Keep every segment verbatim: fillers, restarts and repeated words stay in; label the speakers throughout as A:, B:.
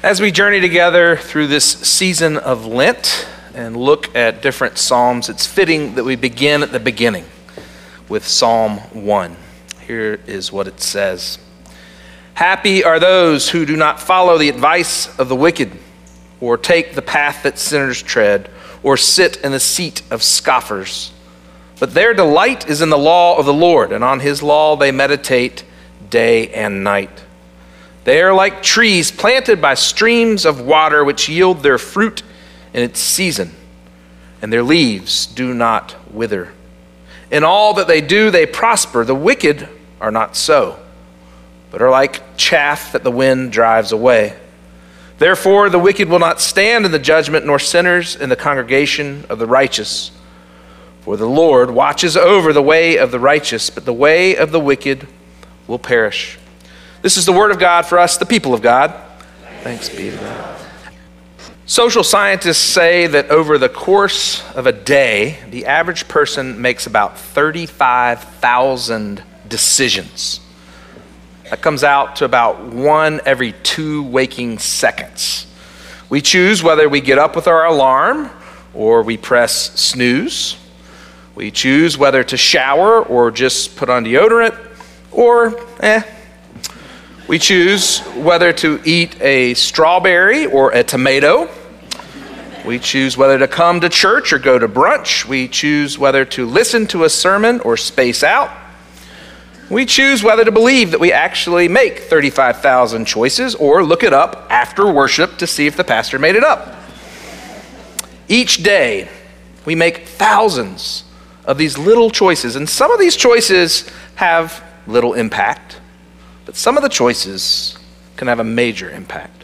A: As we journey together through this season of Lent and look at different Psalms, it's fitting that we begin at the beginning with Psalm one. Here is what it says. Happy are those who do not follow the advice of the wicked, or take the path that sinners tread, or sit in the seat of scoffers. But their delight is in the law of the Lord, and on his law they meditate day and night. They are like trees planted by streams of water, which yield their fruit in its season, and their leaves do not wither. In all that they do, they prosper. The wicked are not so, but are like chaff that the wind drives away. Therefore, the wicked will not stand in the judgment, nor sinners in the congregation of the righteous. For the Lord watches over the way of the righteous, but the way of the wicked will perish. This is the word of God for us, the people of God. Thanks be to God. Social scientists say that over the course of a day, the average person makes about thirty-five thousand decisions. That comes out to about one every two waking seconds. We choose whether we get up with our alarm or we press snooze. We choose whether to shower or just put on deodorant, or eh. We choose whether to eat a strawberry or a tomato. We choose whether to come to church or go to brunch. We choose whether to listen to a sermon or space out. We choose whether to believe that we actually make thirty-five thousand choices or look it up after worship to see if the pastor made it up. Each day, we make thousands of these little choices, and some of these choices have little impact, but some of the choices can have a major impact.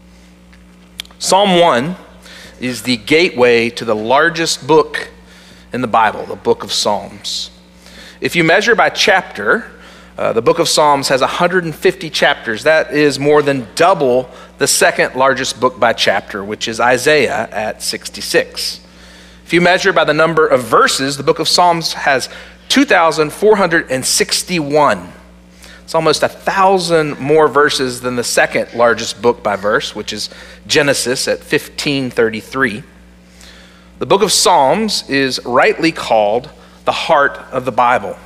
A: Psalm one is the gateway to the largest book in the Bible, the book of Psalms. If you measure by chapter, uh, the book of Psalms has one hundred fifty chapters. That is more than double the second largest book by chapter, which is Isaiah at sixty-six. If you measure by the number of verses, the book of Psalms has two thousand four hundred sixty-one. It's almost a thousand more verses than the second largest book by verse, which is Genesis at fifteen thirty-three. The book of Psalms is rightly called the heart of the Bible.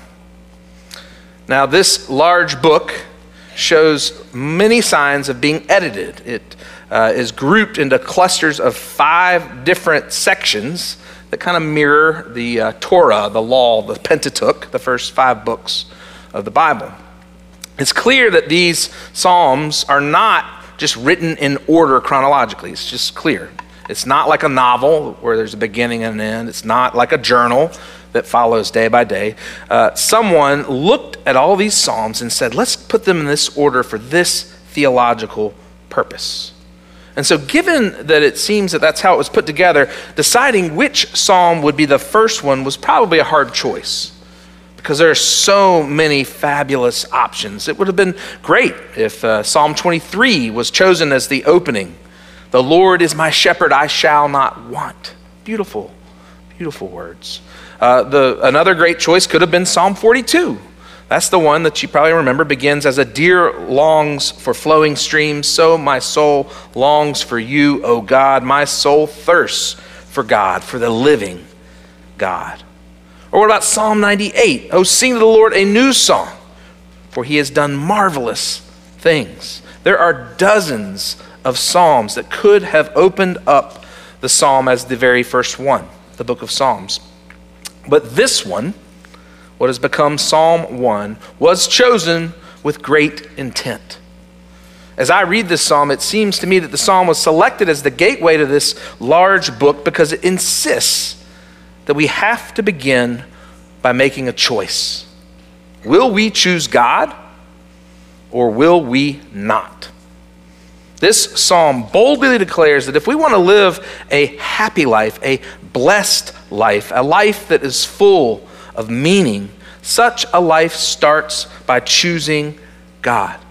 A: Now, this large book shows many signs of being edited. It uh, is grouped into clusters of five different sections that kind of mirror the uh, Torah, the law, the Pentateuch, the first five books of the Bible. It's clear that these Psalms are not just written in order chronologically. It's just clear. It's not like a novel where there's a beginning and an end. It's not like a journal that follows day by day. Uh, someone looked at all these Psalms and said, let's put them in this order for this theological purpose. And so given that it seems that that's how it was put together, deciding which Psalm would be the first one was probably a hard choice, because there are so many fabulous options. It would have been great if uh, Psalm twenty-three was chosen as the opening. The Lord is my shepherd, I shall not want. Beautiful, beautiful words. Uh, the another great choice could have been Psalm forty-two. That's the one that you probably remember begins, as a deer longs for flowing streams, so my soul longs for you, O God. My soul thirsts for God, for the living God. Or what about Psalm ninety-eight? Oh, sing to the Lord a new song, for he has done marvelous things. There are dozens of Psalms that could have opened up the Psalm as the very first one, the book of Psalms. But this one, what has become Psalm one, was chosen with great intent. As I read this psalm, it seems to me that the psalm was selected as the gateway to this large book because it insists that we have to begin by making a choice. Will we choose God or will we not? This psalm boldly declares that if we want to live a happy life, a blessed life, a life that is full of meaning, such a life starts by choosing God.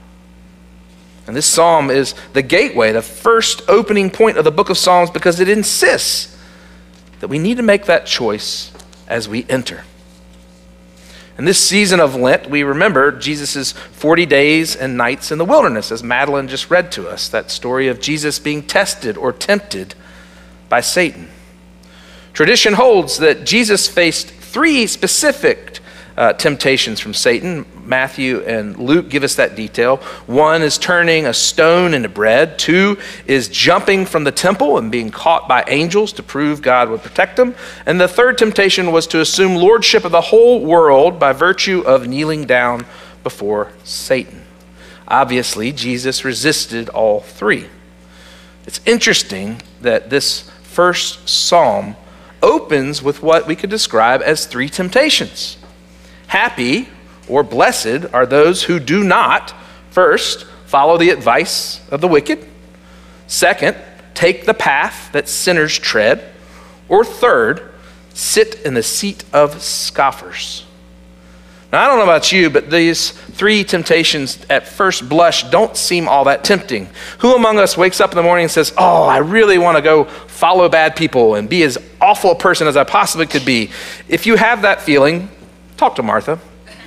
A: And this psalm is the gateway, the first opening point of the book of Psalms, because it insists that we need to make that choice as we enter. In this season of Lent, we remember Jesus' forty days and nights in the wilderness, as Madeline just read to us, that story of Jesus being tested or tempted by Satan. Tradition holds that Jesus faced three specific uh, temptations from Satan. Matthew and Luke give us that detail. One is turning a stone into bread. Two is jumping from the temple and being caught by angels to prove God would protect him. And the third temptation was to assume lordship of the whole world by virtue of kneeling down before Satan. Obviously, Jesus resisted all three. It's interesting that this first psalm opens with what we could describe as three temptations. Happy or blessed are those who do not, first, follow the advice of the wicked, second, take the path that sinners tread, or third, sit in the seat of scoffers. Now, I don't know about you, but these three temptations at first blush don't seem all that tempting. Who among us wakes up in the morning and says, oh, I really want to go follow bad people and be as awful a person as I possibly could be? If you have that feeling, talk to Martha.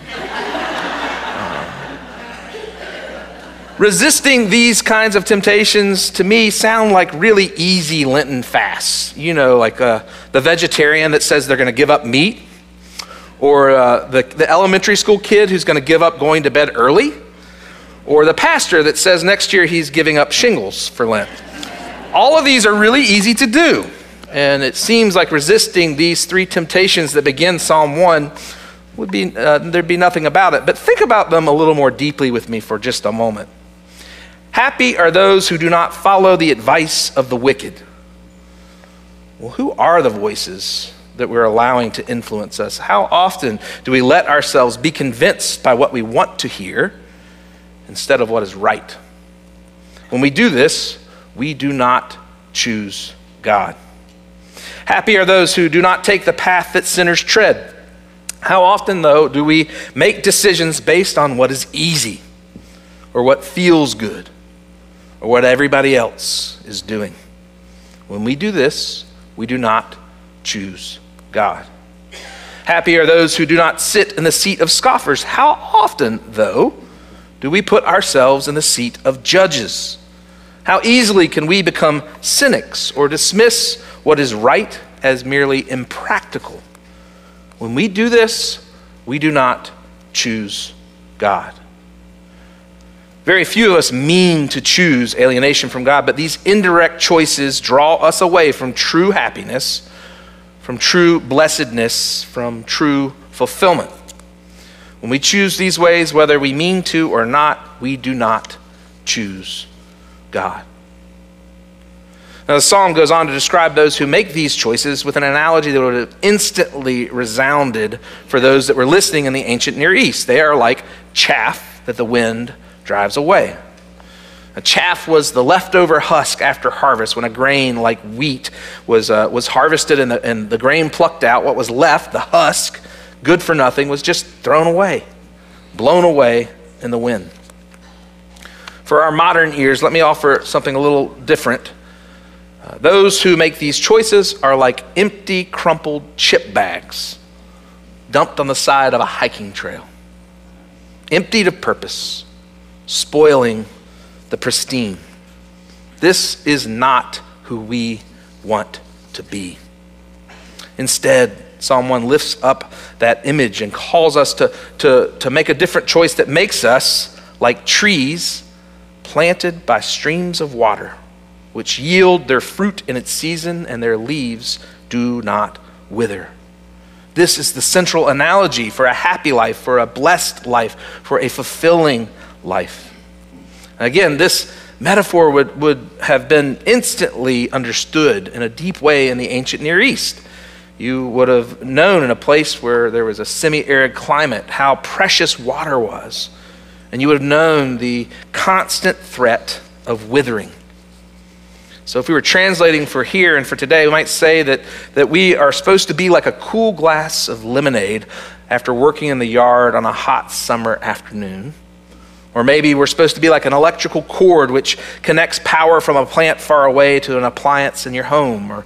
A: Resisting these kinds of temptations, to me, sound like really easy Lenten fasts. You know, like uh, the vegetarian that says they're going to give up meat, or uh, the, the elementary school kid who's going to give up going to bed early, or the pastor that says next year he's giving up shingles for Lent. All of these are really easy to do, and it seems like resisting these three temptations that begin Psalm one would be, uh, there'd be nothing about it. But think about them a little more deeply with me for just a moment. Happy are those who do not follow the advice of the wicked. Well, who are the voices that we're allowing to influence us? How often do we let ourselves be convinced by what we want to hear instead of what is right? When we do this, we do not choose God. Happy are those who do not take the path that sinners tread. How often, though, do we make decisions based on what is easy or what feels good or what everybody else is doing? When we do this, we do not choose God. Happy are those who do not sit in the seat of scoffers. How often, though, do we put ourselves in the seat of judges? How easily can we become cynics or dismiss what is right as merely impractical? When we do this, we do not choose God. Very few of us mean to choose alienation from God, but these indirect choices draw us away from true happiness, from true blessedness, from true fulfillment. When we choose these ways, whether we mean to or not, we do not choose God. Now, the psalm goes on to describe those who make these choices with an analogy that would have instantly resounded for those that were listening in the ancient Near East. They are like chaff that the wind drives away. A chaff was the leftover husk after harvest when a grain like wheat was uh, was harvested and the, and the grain plucked out. What was left, the husk, good for nothing, was just thrown away, blown away in the wind. For our modern ears, let me offer something a little different. Uh, those who make these choices are like empty, crumpled chip bags dumped on the side of a hiking trail, emptied of purpose, spoiling the pristine. This is not who we want to be. Instead, Psalm one lifts up that image and calls us to, to, to make a different choice that makes us like trees planted by streams of water, which yield their fruit in its season and their leaves do not wither. This is the central analogy for a happy life, for a blessed life, for a fulfilling life. Again, this metaphor would, would have been instantly understood in a deep way in the ancient Near East. You would have known in a place where there was a semi-arid climate how precious water was. And you would have known the constant threat of withering. So if we were translating for here and for today, we might say that, that we are supposed to be like a cool glass of lemonade after working in the yard on a hot summer afternoon. Or maybe we're supposed to be like an electrical cord which connects power from a plant far away to an appliance in your home. Or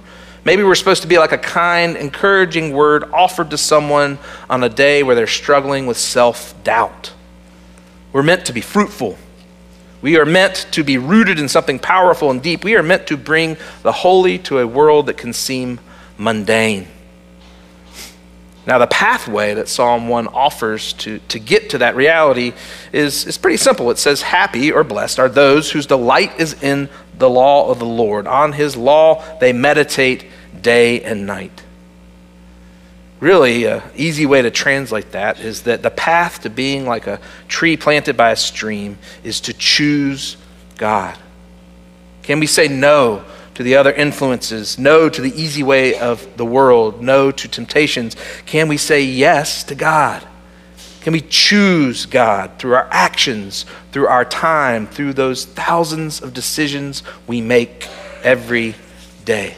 A: Maybe we're supposed to be like a kind, encouraging word offered to someone on a day where they're struggling with self-doubt. We're meant to be fruitful. We are meant to be rooted in something powerful and deep. We are meant to bring the holy to a world that can seem mundane. Now, the pathway that Psalm one offers to, to get to that reality is, is pretty simple. It says, happy or blessed are those whose delight is in the law of the Lord. On his law they meditate day and night. Really, an easy way to translate that is that the path to being like a tree planted by a stream is to choose God. Can we say no to the other influences, no to the easy way of the world, no to temptations? Can we say yes to God? Can we choose God through our actions, through our time, through those thousands of decisions we make every day?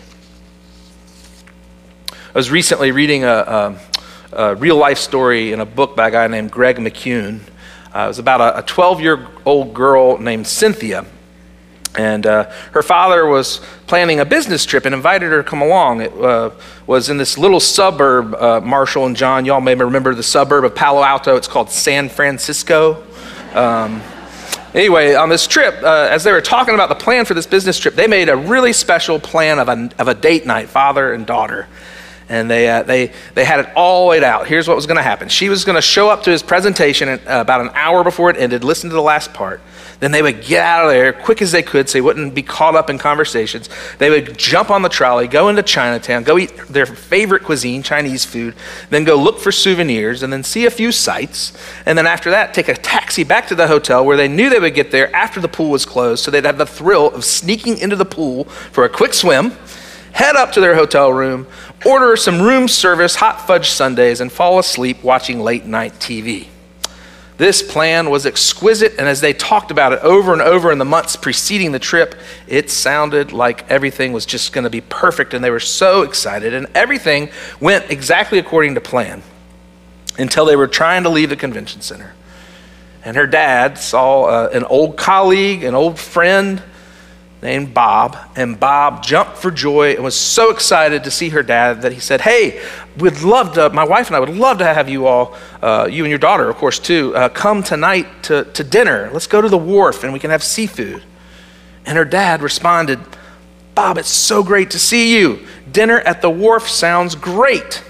A: I was recently reading a, a, a real-life story in a book by a guy named Greg McKeown. Uh, it was about a twelve-year-old girl named Cynthia. And uh, her father was planning a business trip and invited her to come along. It uh, was in this little suburb, uh, Marshall and John, y'all may remember the suburb of Palo Alto. It's called San Francisco. Um, anyway, on this trip, uh, as they were talking about the plan for this business trip, they made a really special plan of a, of a date night, father and daughter. And they, uh, they, they had it all laid out. Here's what was going to happen. She was going to show up to his presentation at, uh, about an hour before it ended, listen to the last part. Then they would get out of there quick as they could so they wouldn't be caught up in conversations. They would jump on the trolley, go into Chinatown, go eat their favorite cuisine, Chinese food, then go look for souvenirs, and then see a few sights. And then after that, take a taxi back to the hotel where they knew they would get there after the pool was closed, so they'd have the thrill of sneaking into the pool for a quick swim, head up to their hotel room, order some room service hot fudge sundaes, and fall asleep watching late night T V. This plan was exquisite, and as they talked about it over and over in the months preceding the trip, it sounded like everything was just going to be perfect, and they were so excited, and everything went exactly according to plan until they were trying to leave the convention center. And her dad saw uh, an old colleague, an old friend named Bob, and Bob jumped for joy and was so excited to see her dad that he said, hey, we'd love to, my wife and I would love to have you all, uh, you and your daughter, of course, too, uh, come tonight to, to dinner. Let's go to the wharf and we can have seafood. And her dad responded, Bob, it's so great to see you. Dinner at the wharf sounds great.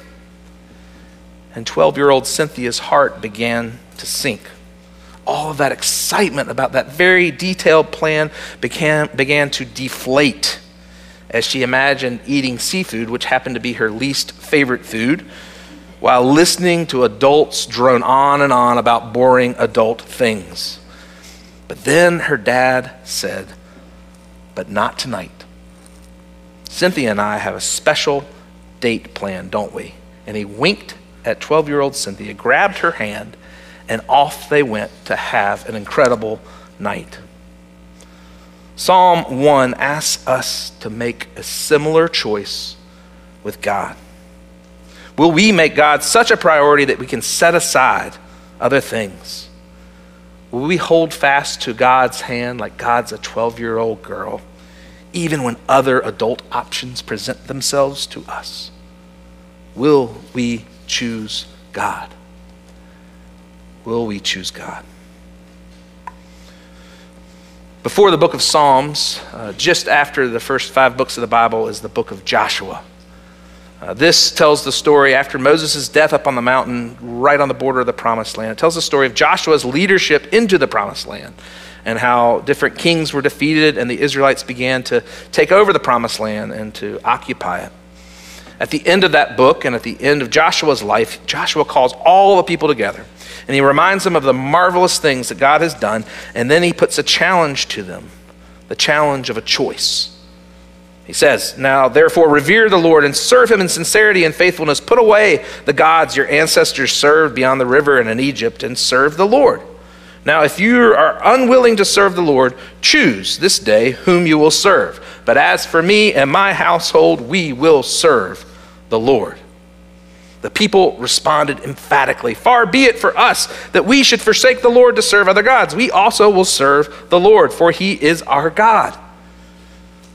A: And twelve-year-old Cynthia's heart began to sink. All of that excitement about that very detailed plan began, began to deflate as she imagined eating seafood, which happened to be her least favorite food, while listening to adults drone on and on about boring adult things. But then her dad said, but not tonight. Cynthia and I have a special date plan, don't we? And he winked at twelve-year-old Cynthia, grabbed her hand, and off they went to have an incredible night. Psalm one asks us to make a similar choice with God. Will we make God such a priority that we can set aside other things? Will we hold fast to God's hand like God's a twelve-year-old girl, even when other adult options present themselves to us? Will we choose God? Will we choose God? Before the book of Psalms, uh, just after the first five books of the Bible, is the book of Joshua. Uh, this tells the story after Moses' death up on the mountain, right on the border of the Promised Land. It tells the story of Joshua's leadership into the Promised Land and how different kings were defeated and the Israelites began to take over the Promised Land and to occupy it. At the end of that book and at the end of Joshua's life, Joshua calls all the people together. And he reminds them of the marvelous things that God has done, and then he puts a challenge to them, the challenge of a choice. He says, now therefore revere the Lord and serve him in sincerity and faithfulness. Put away the gods your ancestors served beyond the river and in Egypt, and serve the Lord. Now if you are unwilling to serve the Lord, choose this day whom you will serve. But as for me and my household, we will serve the Lord. The people responded emphatically, far be it for us that we should forsake the Lord to serve other gods. We also will serve the Lord, for he is our God.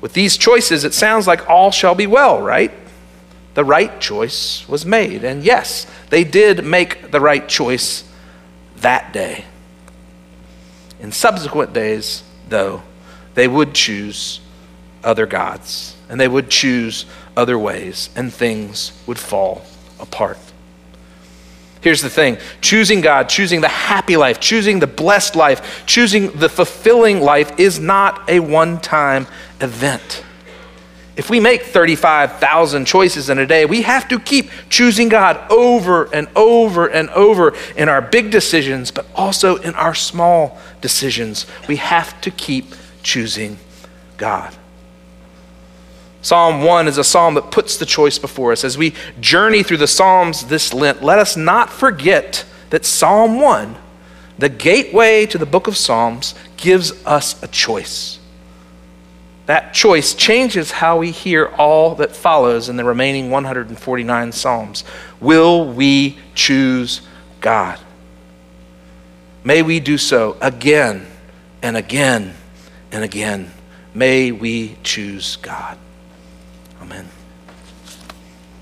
A: With these choices, it sounds like all shall be well, right? The right choice was made. And yes, they did make the right choice that day. In subsequent days, though, they would choose other gods, and they would choose other ways, and things would fall apart. Here's the thing. Choosing God, choosing the happy life, choosing the blessed life, choosing the fulfilling life is not a one-time event. If we make thirty-five thousand choices in a day, we have to keep choosing God over and over and over in our big decisions, but also in our small decisions. We have to keep choosing God. Psalm one is a psalm that puts the choice before us. As we journey through the Psalms this Lent, let us not forget that Psalm one, the gateway to the book of Psalms, gives us a choice. That choice changes how we hear all that follows in the remaining one hundred forty-nine Psalms. Will we choose God? May we do so again and again and again. May we choose God. Amen.